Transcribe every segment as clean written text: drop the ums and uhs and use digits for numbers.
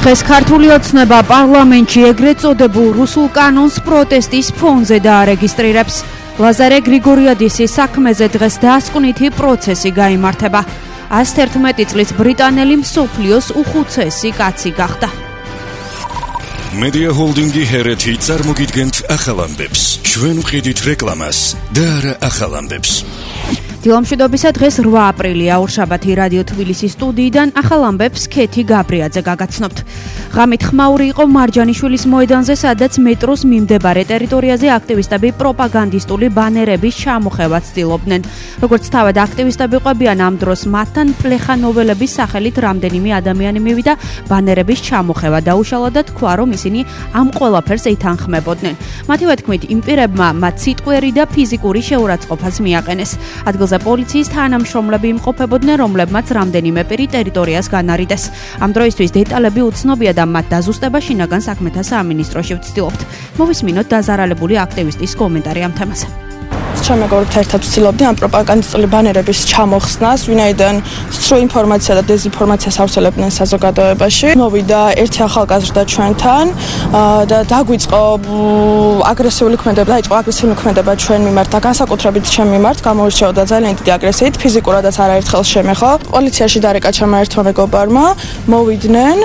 დღეს ქართული ოცნება პარლამენტში ეგრეთ წოდებულ რუსულ კანონს პროტესტის ფონზე დაარეგისტრირებს. ლაზარე გრიგორიადისის საქმეზე დღეს დასკვნითი პროცესი გაიმართება. 111 წლის ბრიტანელი მსოფლიოს უხუცესი კაცი გახდა. Media Holding-ი ჰერეთი წარმოგიდგენთ ახალ ამბებს. ჩვენ ვყიდით რეკლამას და არა ახალ ამბებს. დილამშვიდობისა დღეს 8 აპრილია ორშაბათი რადიო თბილისის სტუდიიდან ახალ ამბებს ქეთი გაბრიაძე გაგაცნობთ. ღამით ხმაური იყო მარჯანიშვილის მოედანზე, სადაც მეტროს მიმდებარე ტერიტორიაზე აქტივისტები პროპაგანდისტული ბანერების ჩამოხევას ცდილობდნენ. როგორც თავად აქტივისტები ყვებიან, ამ დროს მათთან პლეხანოველების სახელით რამდენიმე ადამიანი მივიდა, ბანერების ჩამოხევა დაუშალა და თქვა, რომ ისინი ამ ყველაფერს ეთანხმებოდნენ. მათივე თქმით, იმ პირებმა მათ სიტყვიერი და ფიზიკური შეურაცხყოფას მიაყენეს. ადგილზე პოლიციის თანამშრომლები იმყოფებოდნენ, რომლებმაც რამდენიმე პირი ტერიტორიას განარიდეს. ამ დროისთვის დეტალები უცნობია და მათ დაზუსტება შინაგან საქმეთა სამინისტროში ვცდილობთ. მოვისმინოთ დაზარალებული აქტივისტის კომენტარი ამ თემაზე. Ჩემ მეგობრებთან ერთად ვცდილობდი ამ პროპაგანდისტული ბანერების ჩამოხსნას, ვინაიდან სრულ ინფორმაცია და დეზინფორმაციას ავრცელებდნენ საზოგადოებაში. მოვიდა ერთი ახალგაზრდა ჩვენთან და დაგვიწყო აგრესიული ქმედება ჩვენ მიმართ და განსაკუთრებით ჩემ მიმართ გამოირჩეოდა ძალიან დიდი აგრესიით, ფიზიკურადაც არაერთხელ შემეხო. პოლიციაში დარეკა ჩემმა ერთმა მეგობარმა, მოვიდნენ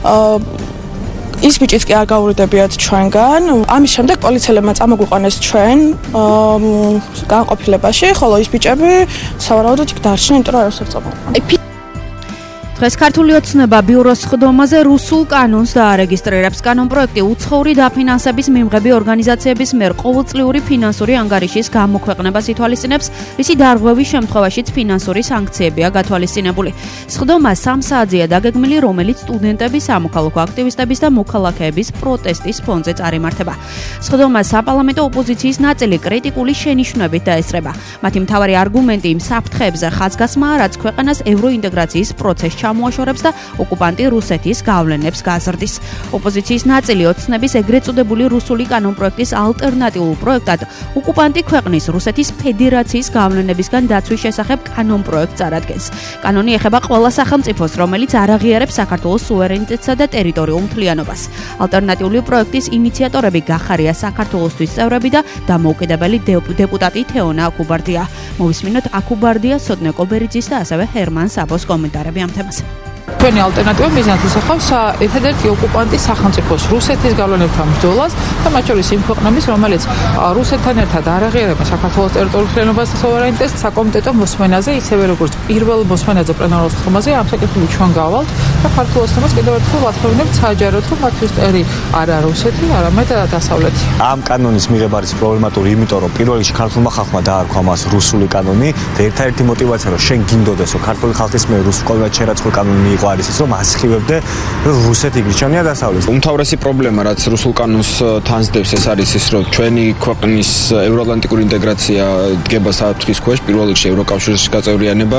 ის ბიჭიც კი არ გაურიდებიათ ჩვენგან. ამის შემდეგ პოლიციელებმა წამოგვიყვანეს ჩვენ განყოფილებაში, ხოლო ის ბიჭები სავარაუდოდ იქ დარჩნენ, იმიტომ რომ არასდროს არ წამოყვანეს. დღეს ქართული ოცნება ბიუროს სხდომაზე რუსულ კანონს დაარეგისტრირებს. კანონპროექტი უცხოური დაფინანსების მიმღები ორგანიზაციების მიერ ყოველწლიური ფინანსური ანგარიშის გამოქვეყნებას ითვალისწინებს, რისი დარღვევის შემთხვევაშიც ფინანსური სანქციებია გათვალისწინებული. სხდომა 3 საათზეა დაგეგმილი, რომელიც სტუდენტების, სამოქალაქო აქტივისტების და მოქალაქეების პროტესტის ფონზე წარიმართება. სხდომა საპარლამენტო ოპოზიციის ნაწილი კრიტიკული შენიშვნებით დაესწრება. მათი მთავარი არგუმენტი იმ საფრთხეებზე ხაზგასმაა, რაც ქვეყანას ევროინტეგრაციის პროცესში ჩამოაშორებს და ოკუპანტი რუსეთის გავლენებს გაზრდის. ოპოზიციის ნაწილი ოცნების ეგრეთ წოდებული რუსული კანონპროექტის ალტერნატიულ პროექტად ოკუპანტი ქვეყნის რუსეთის ფედერაციის გავლენებისგან დაცვის შესახებ კანონპროექტს წარადგენს. კანონი ეხება ყველა სახელმწიფოს, რომელიც არ აღიარებს საქართველოს სუვერენიტეტსა და ტერიტორიულ მთლიანობას. ალტერნატიული პროექტის ინიციატორები გახარია საქართველოსთვის წევრები და დამოუკიდებელი დეპუტატი თეონა აკუბარდია. მოვისმინოთ აკუბარდია, სოდნე კობერიძის და ასევე ჰერმან საბოს კომენტარები ამ თემაზე. Ჩვენი ალტერნატივა მიზანს ისახავს ერთადერთი ოკუპანტის სახელმწიფოს რუსეთის გავლენებთან ბრძოლას და მათ შორის იმ ქვეყნების, რომელიც რუსეთთან ერთად არ აღიარება საქართველოს ტერიტორიულ მთლიანობას და სუვერენიტეტს, საკომიტეტო მოსმენაზე, ისევე როგორც პირველ მოსმენაზე პლენარულ სხდომაზე ამ საკითხები ჩვენ გავალთ და ქართულ ოცნებას კიდევ ერთხელ ვათხოვნებთ საჯაროდ, რომ მათთვის ტერი არა რუსეთი, არამედ დასავლეთი. ამ კანონის მიღება არის პრობლემატური, იმიტომ რომ პირველ რიგში ქართულმა ხალხმა დაარქვა მას რუსული კანონი და ერთადერთი мотиваცია რომ შენ გინდოდეს, რომ ქართული ხალხის მიერ რუსულად შერაცხული კანონი არის ის რომ ასხივებდე რუსეთი გიჩვენია დასავლეთს. უმთავრესი პრობლემა რაც რუსულ კანონს თანსდებს ეს არის ის რომ ჩვენი ქვეყნის ევროატლანტიკური ინტეგრაცია დგება საფრთხის ქვეშ, პირველ რიგში ევროკავშირის გაწევრიანება.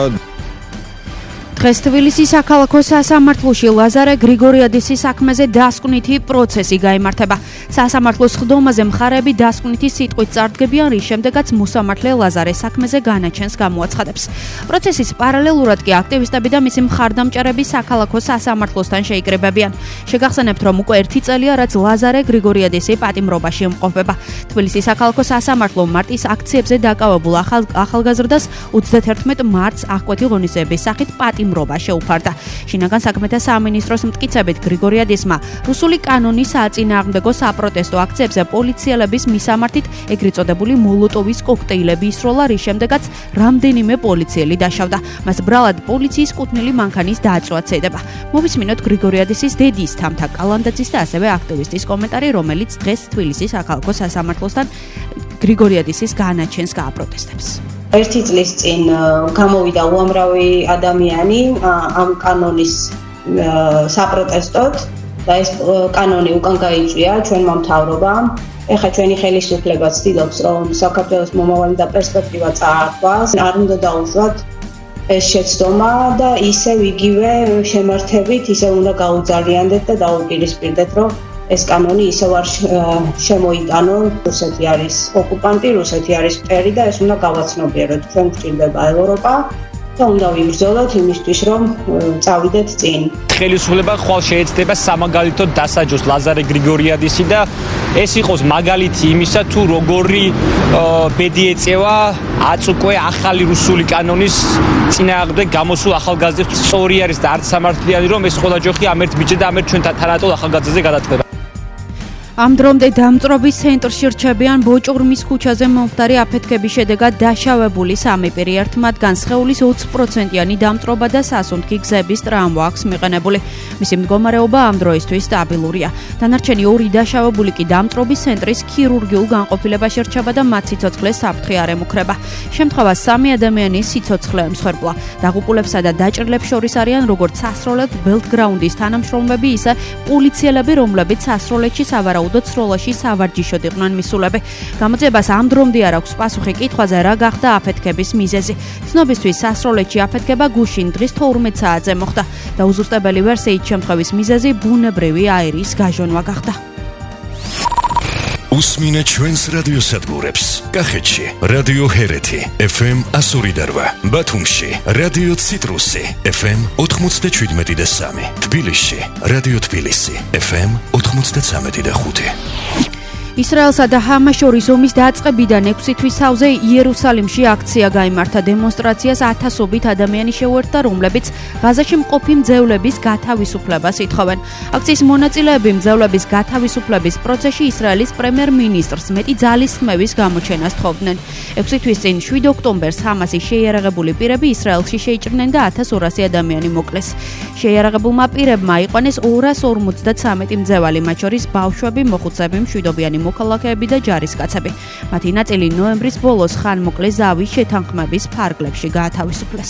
დღეს თბილისის საქალაქო სასამართლოში ლაზარე გრიგორიადისის საქმეზე დასკვნითი პროცესი გაიმართება. სასამართლოს სხდომაზე მხარეები დასკვნითი სიტყვით წარდგებიან, რის შემდეგაც მოსამართლე ლაზარეს საქმეზე განაჩენს გამოაცხადებს. პროცესის პარალელურად კი აქტივისტები და მისი მხარდამჭერები საქალაქო სასამართლოსთან შეიკრიბებიან. შეგახსენებთ, რომ უკვე 1 წელია, რაც ლაზარე გრიგორიადისი პატიმრობაში იმყოფება. თბილისის საქალაქო სასამართლო მარტის აქციებზე დაკავებულ ახალგაზრდას 31 მარტს აღკვეთი ღონისძიების სახით მრობა შეუფარდა. შინაგან საქმეთა სამინისტროს მტკიცებით გრიგორიადისმა რუსული კანონის საწინააღმდეგო საპროტესტო აქციებზე პოლიციელების მისამართით ეგრეთ წოდებული მოლოტოვის კოქტეილები ისროლა, რის შემდეგაც რამდენიმე პოლიციელი დაშავდა. მას ბრალად პოლიციის კუთვნილი მანქანის დაწვაც ედება. მოვისმინოთ გრიგორიადისის დედის თამთა კალანდაძის და ასევე აქტივისტის კომენტარი, რომელიც დღეს თბილისის საქალაქო სასამართლოსთან გრიგორიადისის განაჩენს გააპროტესტებს. 1 წლის წინ გამოვიდა უამრავი ადამიანი ამ კანონის საპროტესტოდ და ეს კანონი უკან გაიწვია ჩვენმა მთავრობამ. ეხლა ჩვენი ხელისუფლება ცდილობს, რომ საქართველოს მომავალი და პერსპექტივა წაართვას, არ უნდა დაუშვათ ეს შეცდომა და ისევ იგივე შემართებით ისევ უნდა გაუძალიანდეთ და დაუპირისპირდეთ, რომ ეს კანონი ისევ არ შემოიტანონ. რუსეთი არის ოკუპანტი, რუსეთი არის მტერი და ეს უნდა გავაცნობიეროთ. ჩვენ გვჭირდება ევროპა და უნდა ვიბრძოლოთ იმისთვის, რომ წავიდეთ წინ. ხელისუფლება ხვალ შეეცდება სამაგალითოდ დასაჯოს ლაზარე გრიგორიადისი და ეს იყოს მაგალითი იმისა, თუ როგორი ბედი ეწევა აწუკვე ახალი რუსული კანონის წინააღმდეგ გამოსულ ახალგაზრდებს. სწორი არის და არც სამართლიანი, რომ ეს ყველა ჯოხი ამ ერთ ბიჭზე და ამ ერთ ჩვენ თანატოლ ახალგაზრდაზე გადაწყდება. ამ დრომდე დამწრობის ცენტრში რჩებიან ბოჭურმის ქუჩაზე მომხდარი აფეთქების შედეგად დაშავებული სამი პირი. ერთ მათგანს სხეულის 20%-იანი დამწრობა და სასუნთქი გზების ტრამვა აქვს მიყენებული. მისი მდგომარეობა ამ დროისთვის სტაბილურია. დანარჩენი ორი დაშავებული კი დამწრობის ცენტრის ქირურგიულ განყოფილებაში რჩება და მათ სიცოცხლეს საფრთხე არ ემუქრება. შემთხვევას სამი ადამიანის სიცოცხლე ემსხვერპლა. დაღუპულებსა და დაჭრილებს შორის არიან როგორც სასროლეთ ბელტგრაუნდის თანამშრომლები, ისე პოლიციელები, რომლებიც სასროლეთში სავარაუდოდ სროლაში სავარჯიშოდ იყვნენ მისულები. გამოძიებას ამ დრომდე არ აქვს პასუხი კითხვაზე, რა გახდა აფეთქების მიზეზი. ცნობისთვის სასროლეთში აფეთქება გუშინ დღის 12 საათზე მოხდა და უზუსტებელი ვერსიით შემთხვევის მიზეზი ბუნებრივი აირის გაჟონვა გახდა. უსმინე ჩვენს რადიოსადგურებს. კახეთში რადიო ჰერეთი FM 102.8, ბათუმში რადიო ციტრუსი FM 97.3, თბილისში რადიო თბილისი FM 93.5. ისრაელსა და ჰამას შორის ომის დაწყებიდან 6 თვის თავზე იერუსალიმში აქცია გაიმართა. დემონსტრაციას ათასობით ადამიანი შეუერთდა, რომლებიც ღაზაში მყოფი მძევლების გათავისუფლებას ითხოვენ. აქციის მონაწილეები მძევლების გათავისუფლების პროცესში ისრაელის პრემიერ-მინისტრს მეტი ძალისხმევის გამოჩენას თხოვდნენ. 6 თვის წინ 7 ოქტომბერს ჰამასის შეიარაღებული პირები ისრაელში შეიჭრნენ და 1200 ადამიანი მოკლეს. შეიარაღებულმა პირებმა აიყვანეს 253 მძევალი, მათ შორის ბავშვები, მოხუცები, მშვიდობიანი მოქალაქეები და ჯარისკაცები. მათი ნაწილი ნოემბრის ბოლოს ხანმოკლე ზავის შეთანხმების ფარგლებში გაათავისუფლეს.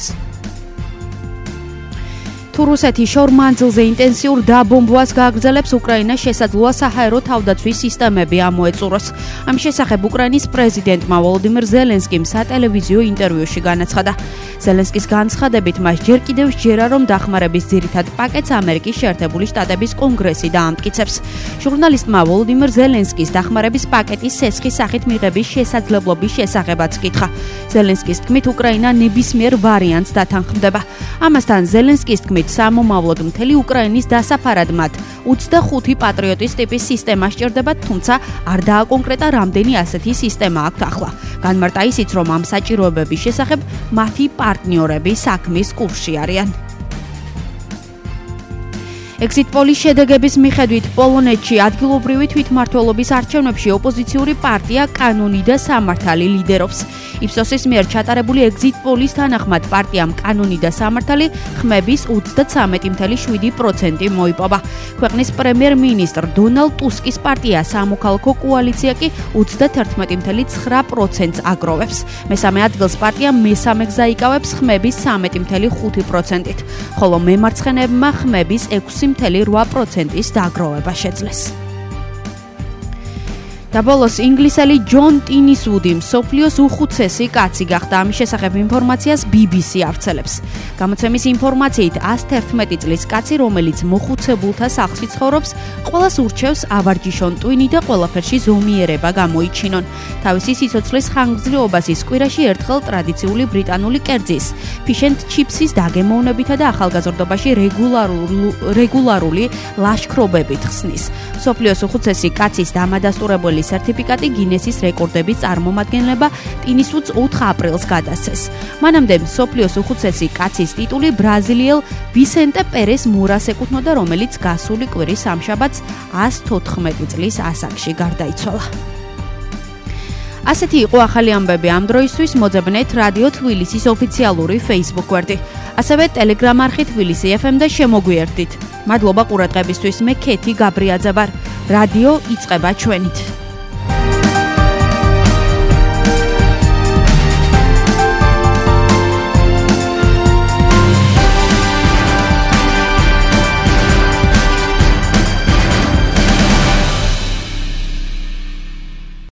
თუ რუსეთი შორ მანძილზე ინტენსიურ დაბომბვას გააგრძელებს, უკრაინას შესაძლოა საჰაერო თავდაცვის სისტემები ამოეწუროს. ამის შესახებ უკრაინის პრეზიდენტმა ვოლოდიმირ ზელენსკიმ სატელევიზიო ინტერვიუში განაცხადა. ზელენსკის განცხადებით, მას ჯერ კიდევ სჯერა, რომ დახმარების ძირითად პაკეტს ამერიკის შეერთებული შტატების კონგრესი დაამტკიცებს. ჟურნალისტმა ვოლოდიმირ ზელენსკის დახმარების პაკეტის სესხის სახით მიღების შესაძლებლობის შესახებაც კითხა. ზელენსკის თქმით, უკრაინა ნებისმიერ ვარიანტს დათანხმდება. ამასთან ზელენსკის თქმით, სამომავლოდ მთელი უკრაინის დასაფარად მათ 25 პატრიოტის ტიპის სისტემა სჭირდებათ, თუმცა არ დააკონკრეტა რამდენი ასეთი სისტემა აქვთ ახლა. განმარტა ისიც, რომ ამ საჭიროებების შესახებ მათი პარტნიორები საქმის კურსში არიან. Exit polls შედეგების მიხედვით პოლონეთში ადგილობრივი თვითმმართველობის არჩევნებში ოპოზიციური პარტია კანონი და სამართალი ლიდერობს. იფსოსის მიერ ჩატარებული exit polls თანახმად პარტიამ კანონი და სამართალი ხმების 33.7% მოიპოვა. ქვეყნის პრემიერ-მინისტრ დონალდ ტუსკის პარტია სამოქალაქო კოალიცია კი 31.9%-ს აგროვებს. მესამე ადგილს პარტია მესამე გზა იკავებს ხმების 13.5%-ით, ხოლო მემარცხენეებმა ხმების 6.8%-ის დაგროვება შეძლეს. და ბოლოს ინგლისელი ჯონ ტინისვუდი მსოფლიოს უხუცესი კაცი გახდა. ამის შესახებ ინფორმაციას BBC ავრცელებს. გამოცემის ინფორმაციით 111 წლის კაცი, რომელიც მოხუცებულთა სახლში ცხოვრობს, ყველას ურჩევს ავარჯიშონ ტვინი და ყველაფერში ზომიერება გამოიჩინონ. თავისი სიცოცხლის ხანგრძლივობას ის კვირაში ერთხელ ტრადიციული ბრიტანული კერძის, ფიშ-ენდ ჩიპსის დაგემოვნებითა და ახალგაზრდობაში რეგულარული ლაშქრობებით ხსნის. მსოფლიოს უხუცესი კაცის დამადასტურებელი სერტიფიკატი გინესის რეკორდების წარმომადგენლება ტინისვუდს 4 აპრილს გადასცეს. მანამდე მსოფლიოს უხუცესი კაცის ტიტული ბრაზილიელ ვისენტე პერეს მურას ეკუთვნოდა, რომელიც გასული კვირის სამშაბათს 114 წლის ასაკში გარდაიცვალა. ასეთი იყო ახალი ამბები ამ დროისთვის. მოძებნეთ რადიო თბილისის ოფიციალური Facebook გვერდი, ასევე Telegram არხი თბილისი FM და შემოგვიერთდით. მადლობა ყურადღებისთვის. მე ქეთი გაბრიაძე ვარ. რადიო იწყება ჩვენით.